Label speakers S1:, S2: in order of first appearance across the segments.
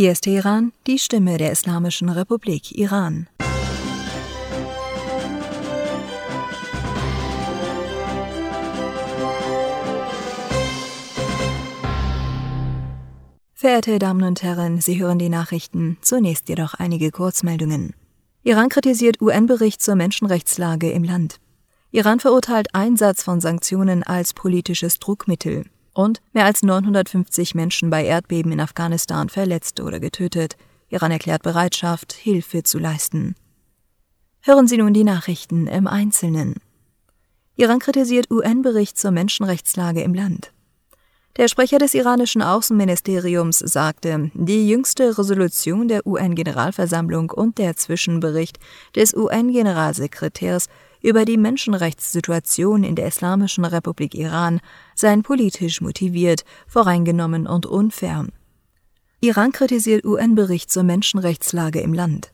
S1: Hier ist Teheran, die Stimme der Islamischen Republik Iran. Verehrte Damen und Herren, Sie hören die Nachrichten, zunächst jedoch einige Kurzmeldungen. Iran kritisiert UN-Bericht zur Menschenrechtslage im Land. Iran verurteilt Einsatz von Sanktionen als politisches Druckmittel. Und mehr als 950 Menschen bei Erdbeben in Afghanistan verletzt oder getötet. Iran erklärt Bereitschaft, Hilfe zu leisten. Hören Sie nun die Nachrichten im Einzelnen. Iran kritisiert UN-Bericht zur Menschenrechtslage im Land. Der Sprecher des iranischen Außenministeriums sagte, die jüngste Resolution der UN-Generalversammlung und der Zwischenbericht des UN-Generalsekretärs über die Menschenrechtssituation in der Islamischen Republik Iran seien politisch motiviert, voreingenommen und unfair. Iran kritisiert UN-Bericht zur Menschenrechtslage im Land.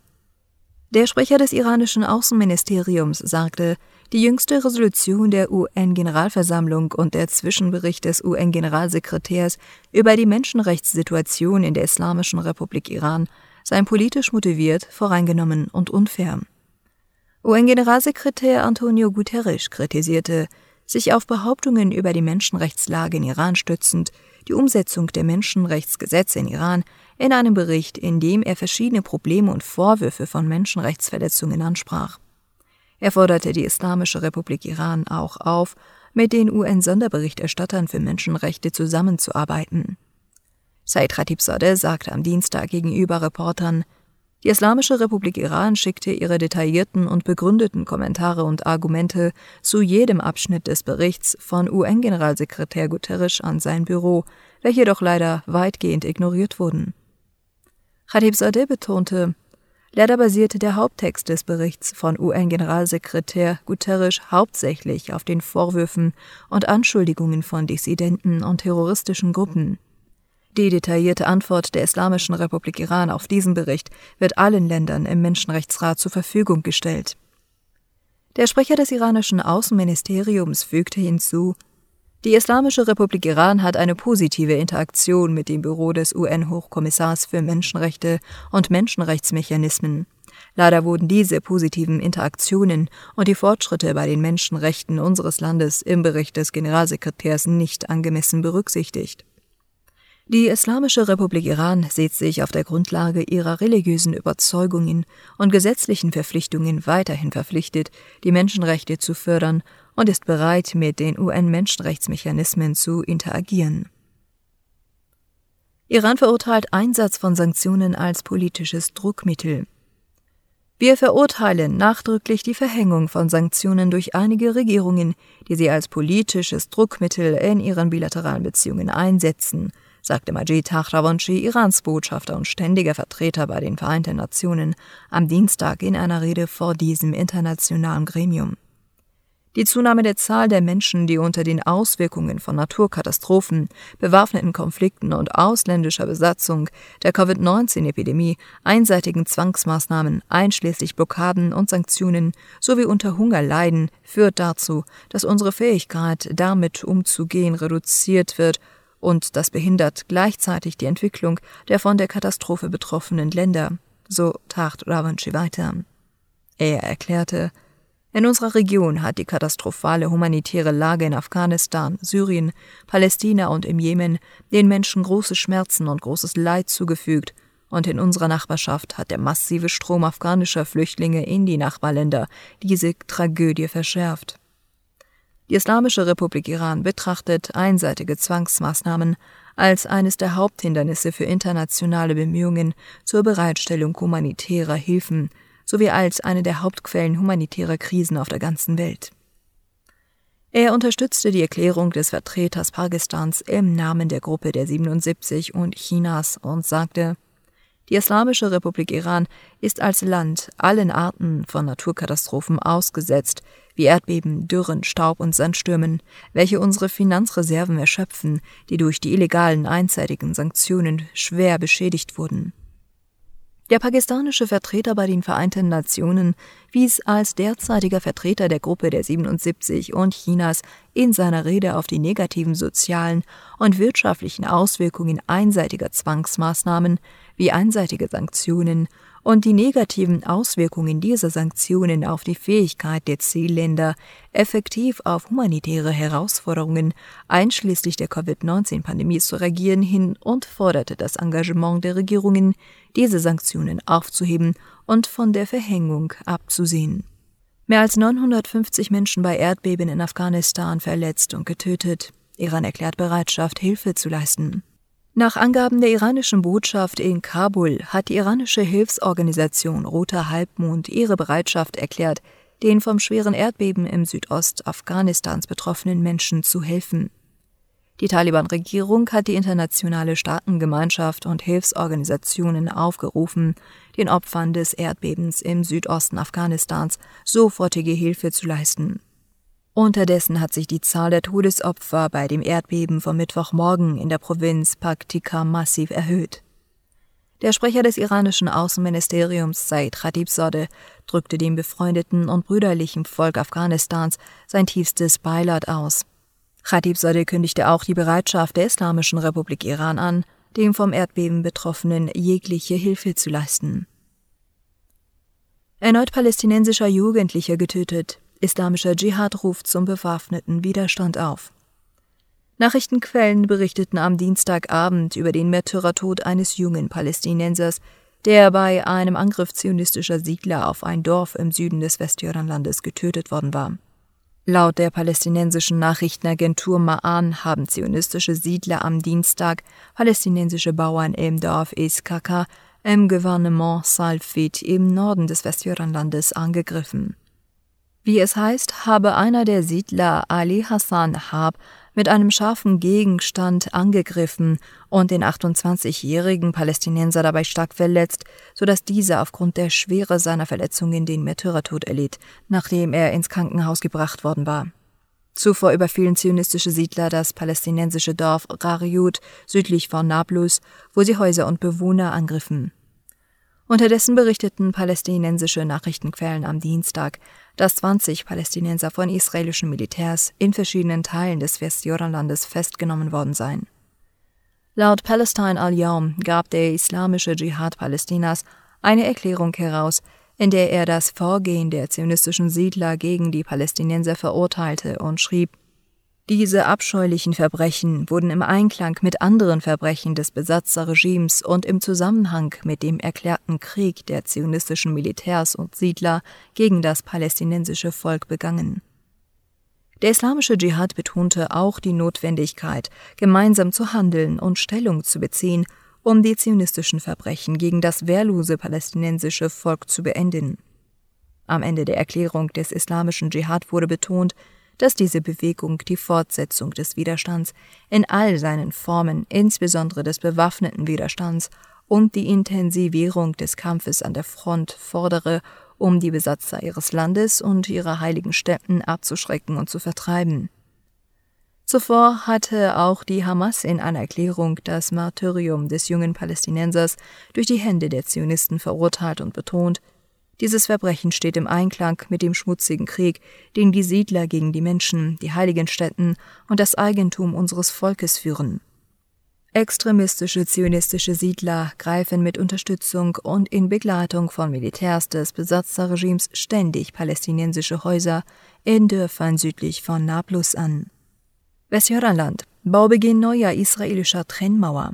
S1: Der Sprecher des iranischen Außenministeriums sagte, die jüngste Resolution der UN-Generalversammlung und der Zwischenbericht des UN-Generalsekretärs über die Menschenrechtssituation in der Islamischen Republik Iran seien politisch motiviert, voreingenommen und unfair. UN-Generalsekretär Antonio Guterres kritisierte, sich auf Behauptungen über die Menschenrechtslage in Iran stützend, die Umsetzung der Menschenrechtsgesetze in Iran in einem Bericht, in dem er verschiedene Probleme und Vorwürfe von Menschenrechtsverletzungen ansprach. Er forderte die Islamische Republik Iran auch auf, mit den UN-Sonderberichterstattern für Menschenrechte zusammenzuarbeiten. Said Khatibzadeh sagte am Dienstag gegenüber Reportern, die Islamische Republik Iran schickte ihre detaillierten und begründeten Kommentare und Argumente zu jedem Abschnitt des Berichts von UN-Generalsekretär Guterres an sein Büro, welche jedoch leider weitgehend ignoriert wurden. Khatibzadeh betonte, leider basierte der Haupttext des Berichts von UN-Generalsekretär Guterres hauptsächlich auf den Vorwürfen und Anschuldigungen von Dissidenten und terroristischen Gruppen. Die detaillierte Antwort der Islamischen Republik Iran auf diesen Bericht wird allen Ländern im Menschenrechtsrat zur Verfügung gestellt. Der Sprecher des iranischen Außenministeriums fügte hinzu, die Islamische Republik Iran hat eine positive Interaktion mit dem Büro des UN-Hochkommissars für Menschenrechte und Menschenrechtsmechanismen. Leider wurden diese positiven Interaktionen und die Fortschritte bei den Menschenrechten unseres Landes im Bericht des Generalsekretärs nicht angemessen berücksichtigt. Die Islamische Republik Iran sieht sich auf der Grundlage ihrer religiösen Überzeugungen und gesetzlichen Verpflichtungen weiterhin verpflichtet, die Menschenrechte zu fördern und ist bereit, mit den UN-Menschenrechtsmechanismen zu interagieren. Iran verurteilt Einsatz von Sanktionen als politisches Druckmittel. Wir verurteilen nachdrücklich die Verhängung von Sanktionen durch einige Regierungen, die sie als politisches Druckmittel in ihren bilateralen Beziehungen einsetzen, sagte Majid Takhravanchi, Irans Botschafter und ständiger Vertreter bei den Vereinten Nationen, am Dienstag in einer Rede vor diesem internationalen Gremium. Die Zunahme der Zahl der Menschen, die unter den Auswirkungen von Naturkatastrophen, bewaffneten Konflikten und ausländischer Besatzung, der Covid-19-Epidemie, einseitigen Zwangsmaßnahmen, einschließlich Blockaden und Sanktionen sowie unter Hunger leiden, führt dazu, dass unsere Fähigkeit, damit umzugehen, reduziert wird, und das behindert gleichzeitig die Entwicklung der von der Katastrophe betroffenen Länder, so Takhravanchi weiter. Er erklärte, in unserer Region hat die katastrophale humanitäre Lage in Afghanistan, Syrien, Palästina und im Jemen den Menschen große Schmerzen und großes Leid zugefügt, und in unserer Nachbarschaft hat der massive Strom afghanischer Flüchtlinge in die Nachbarländer diese Tragödie verschärft. Die Islamische Republik Iran betrachtet einseitige Zwangsmaßnahmen als eines der Haupthindernisse für internationale Bemühungen zur Bereitstellung humanitärer Hilfen sowie als eine der Hauptquellen humanitärer Krisen auf der ganzen Welt. Er unterstützte die Erklärung des Vertreters Pakistans im Namen der Gruppe der 77 und Chinas und sagte, die Islamische Republik Iran ist als Land allen Arten von Naturkatastrophen ausgesetzt, wie Erdbeben, Dürren, Staub- und Sandstürmen, welche unsere Finanzreserven erschöpfen, die durch die illegalen einseitigen Sanktionen schwer beschädigt wurden. Der pakistanische Vertreter bei den Vereinten Nationen wies als derzeitiger Vertreter der Gruppe der 77 und Chinas in seiner Rede auf die negativen sozialen und wirtschaftlichen Auswirkungen einseitiger Zwangsmaßnahmen wie einseitige Sanktionen und die negativen Auswirkungen dieser Sanktionen auf die Fähigkeit der Zielländer, effektiv auf humanitäre Herausforderungen einschließlich der Covid-19-Pandemie zu reagieren, hin und forderte das Engagement der Regierungen, diese Sanktionen aufzuheben und von der Verhängung abzusehen. Mehr als 950 Menschen bei Erdbeben in Afghanistan verletzt und getötet. Iran erklärt Bereitschaft, Hilfe zu leisten. Nach Angaben der iranischen Botschaft in Kabul hat die iranische Hilfsorganisation Roter Halbmond ihre Bereitschaft erklärt, den vom schweren Erdbeben im Südost-Afghanistans betroffenen Menschen zu helfen. Die Taliban-Regierung hat die internationale Staatengemeinschaft und Hilfsorganisationen aufgerufen, den Opfern des Erdbebens im Südosten Afghanistans sofortige Hilfe zu leisten. Unterdessen hat sich die Zahl der Todesopfer bei dem Erdbeben vom Mittwochmorgen in der Provinz Paktika massiv erhöht. Der Sprecher des iranischen Außenministeriums Said Khatibzadeh drückte dem befreundeten und brüderlichen Volk Afghanistans sein tiefstes Beileid aus. Khatibzadeh kündigte auch die Bereitschaft der Islamischen Republik Iran an, dem vom Erdbeben Betroffenen jegliche Hilfe zu leisten. Erneut palästinensischer Jugendlicher getötet. Islamischer Dschihad ruft zum bewaffneten Widerstand auf. Nachrichtenquellen berichteten am Dienstagabend über den Märtyrertod eines jungen Palästinensers, der bei einem Angriff zionistischer Siedler auf ein Dorf im Süden des Westjordanlandes getötet worden war. Laut der palästinensischen Nachrichtenagentur Ma'an haben zionistische Siedler am Dienstag palästinensische Bauern im Dorf Iskaka im Gouvernement Salfit im Norden des Westjordanlandes angegriffen. Wie es heißt, habe einer der Siedler, Ali Hassan Hab, mit einem scharfen Gegenstand angegriffen und den 28-jährigen Palästinenser dabei stark verletzt, sodass dieser aufgrund der Schwere seiner Verletzungen den Märtyrertod erlitt, nachdem er ins Krankenhaus gebracht worden war. Zuvor überfielen zionistische Siedler das palästinensische Dorf Rariut südlich von Nablus, wo sie Häuser und Bewohner angriffen. Unterdessen berichteten palästinensische Nachrichtenquellen am Dienstag, dass 20 Palästinenser von israelischen Militärs in verschiedenen Teilen des Westjordanlandes festgenommen worden seien. Laut Palestine Al-Yawm gab der Islamische Dschihad Palästinas eine Erklärung heraus, in der er das Vorgehen der zionistischen Siedler gegen die Palästinenser verurteilte und schrieb: Diese abscheulichen Verbrechen wurden im Einklang mit anderen Verbrechen des Besatzerregimes und im Zusammenhang mit dem erklärten Krieg der zionistischen Militärs und Siedler gegen das palästinensische Volk begangen. Der Islamische Dschihad betonte auch die Notwendigkeit, gemeinsam zu handeln und Stellung zu beziehen, um die zionistischen Verbrechen gegen das wehrlose palästinensische Volk zu beenden. Am Ende der Erklärung des Islamischen Dschihad wurde betont, dass diese Bewegung die Fortsetzung des Widerstands in all seinen Formen, insbesondere des bewaffneten Widerstands, und die Intensivierung des Kampfes an der Front fordere, um die Besatzer ihres Landes und ihrer heiligen Stätten abzuschrecken und zu vertreiben. Zuvor hatte auch die Hamas in einer Erklärung das Martyrium des jungen Palästinensers durch die Hände der Zionisten verurteilt und betont: Dieses Verbrechen steht im Einklang mit dem schmutzigen Krieg, den die Siedler gegen die Menschen, die heiligen Stätten und das Eigentum unseres Volkes führen. Extremistische zionistische Siedler greifen mit Unterstützung und in Begleitung von Militärs des Besatzerregimes ständig palästinensische Häuser in Dörfern südlich von Nablus an. Westjordanland: Baubeginn neuer israelischer Trennmauer.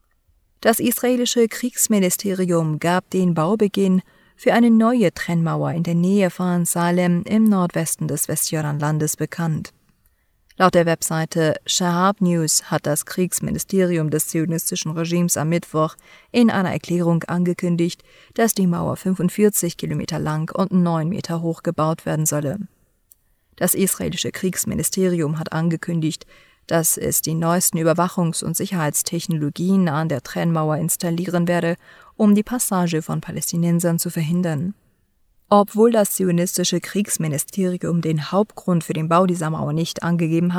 S1: Das israelische Kriegsministerium gab den Baubeginn für eine neue Trennmauer in der Nähe von Salem im Nordwesten des Westjordanlandes bekannt. Laut der Webseite Shahab News hat das Kriegsministerium des zionistischen Regimes am Mittwoch in einer Erklärung angekündigt, dass die Mauer 45 Kilometer lang und 9 Meter hoch gebaut werden solle. Das israelische Kriegsministerium hat angekündigt, dass es die neuesten Überwachungs- und Sicherheitstechnologien an der Trennmauer installieren werde, um die Passage von Palästinensern zu verhindern. Obwohl das zionistische Kriegsministerium den Hauptgrund für den Bau dieser Mauer nicht angegeben hat,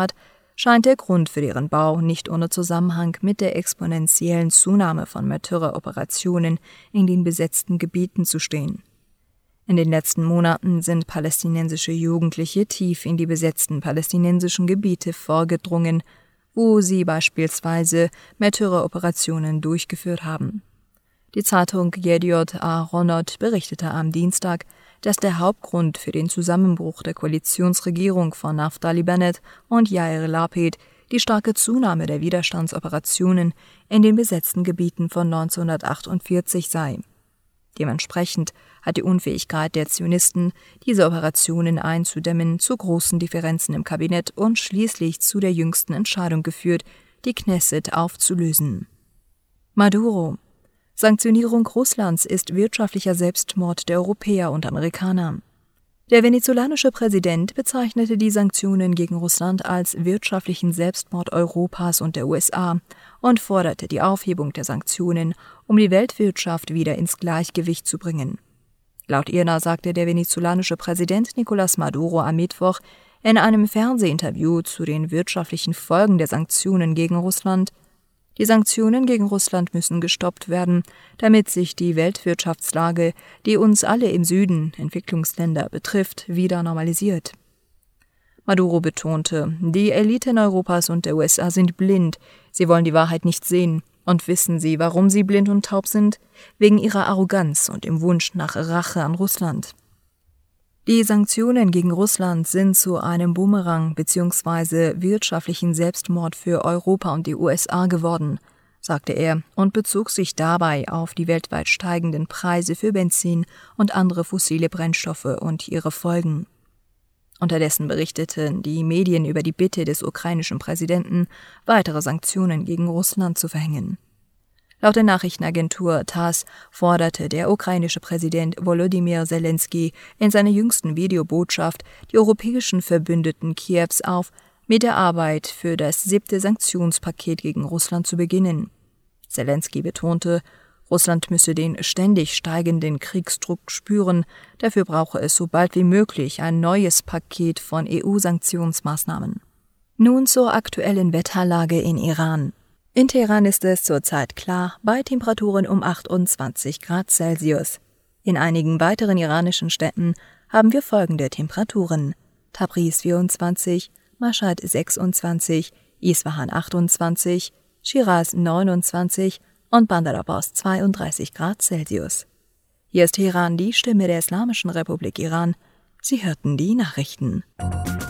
S1: scheint der Grund für deren Bau nicht ohne Zusammenhang mit der exponentiellen Zunahme von Märtyreroperationen in den besetzten Gebieten zu stehen. In den letzten Monaten sind palästinensische Jugendliche tief in die besetzten palästinensischen Gebiete vorgedrungen, wo sie beispielsweise Märtyreroperationen durchgeführt haben. Die Zeitung Yediot Aharonot berichtete am Dienstag, dass der Hauptgrund für den Zusammenbruch der Koalitionsregierung von Naftali Bennett und Yair Lapid die starke Zunahme der Widerstandsoperationen in den besetzten Gebieten von 1948 sei. Dementsprechend hat die Unfähigkeit der Zionisten, diese Operationen einzudämmen, zu großen Differenzen im Kabinett und schließlich zu der jüngsten Entscheidung geführt, die Knesset aufzulösen. Maduro: Sanktionierung Russlands ist wirtschaftlicher Selbstmord der Europäer und Amerikaner. Der venezolanische Präsident bezeichnete die Sanktionen gegen Russland als wirtschaftlichen Selbstmord Europas und der USA und forderte die Aufhebung der Sanktionen, um die Weltwirtschaft wieder ins Gleichgewicht zu bringen. Laut IRNA sagte der venezolanische Präsident Nicolás Maduro am Mittwoch in einem Fernsehinterview zu den wirtschaftlichen Folgen der Sanktionen gegen Russland: Die Sanktionen gegen Russland müssen gestoppt werden, damit sich die Weltwirtschaftslage, die uns alle im Süden, Entwicklungsländer, betrifft, wieder normalisiert. Maduro betonte, die Eliten Europas und der USA sind blind, sie wollen die Wahrheit nicht sehen. Und wissen Sie, warum sie blind und taub sind? Wegen ihrer Arroganz und dem Wunsch nach Rache an Russland. Die Sanktionen gegen Russland sind zu einem Bumerang bzw. wirtschaftlichen Selbstmord für Europa und die USA geworden, sagte er und bezog sich dabei auf die weltweit steigenden Preise für Benzin und andere fossile Brennstoffe und ihre Folgen. Unterdessen berichteten die Medien über die Bitte des ukrainischen Präsidenten, weitere Sanktionen gegen Russland zu verhängen. Laut der Nachrichtenagentur TASS forderte der ukrainische Präsident Volodymyr Zelensky in seiner jüngsten Videobotschaft die europäischen Verbündeten Kiews auf, mit der Arbeit für das 7. Sanktionspaket gegen Russland zu beginnen. Zelensky betonte, Russland müsse den ständig steigenden Kriegsdruck spüren, dafür brauche es so bald wie möglich ein neues Paket von EU-Sanktionsmaßnahmen. Nun zur aktuellen Wetterlage in Iran. In Teheran ist es zurzeit klar, bei Temperaturen um 28 Grad Celsius. In einigen weiteren iranischen Städten haben wir folgende Temperaturen: Tabriz 24, Mashhad 26, Isfahan 28, Schiraz 29 und Bandar Abbas 32 Grad Celsius. Hier ist Teheran, die Stimme der Islamischen Republik Iran. Sie hörten die Nachrichten.